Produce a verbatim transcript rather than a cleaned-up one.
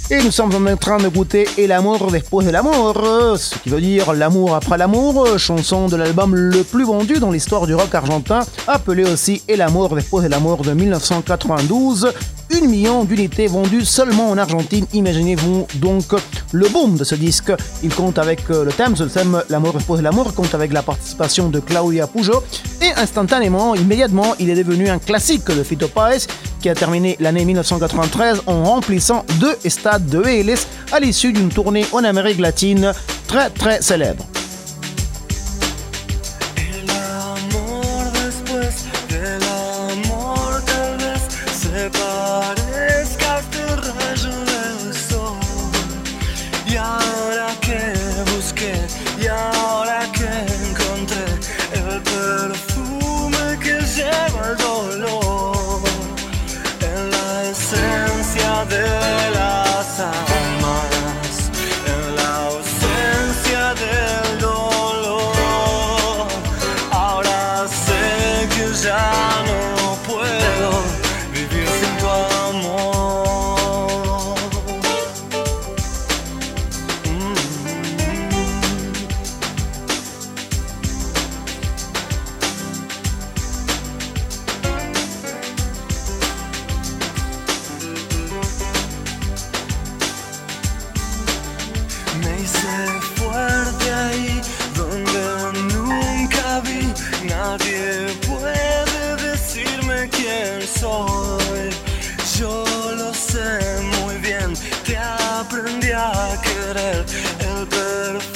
Et nous sommes en train de goûter Et l'amour después de l'amour, ce qui veut dire l'amour après l'amour, chanson de l'album le plus vendu dans l'histoire du rock argentin, appelé aussi Et l'amour después de l'amour de mille neuf cent quatre-vingt-douze. Un million d'unités vendues seulement en Argentine. Imaginez-vous donc le boom de ce disque. Il compte avec le thème, le thème L'amour después de l'amour, compte avec la participation de Claudia Pujo. Et instantanément, immédiatement, il est devenu un classique de Fito Páez, qui a terminé l'année mille neuf cent quatre-vingt-treize en remplissant deux stades de Vélez à l'issue d'une tournée en Amérique latine très très célèbre. Yo lo sé muy bien, te aprendí a querer el perfume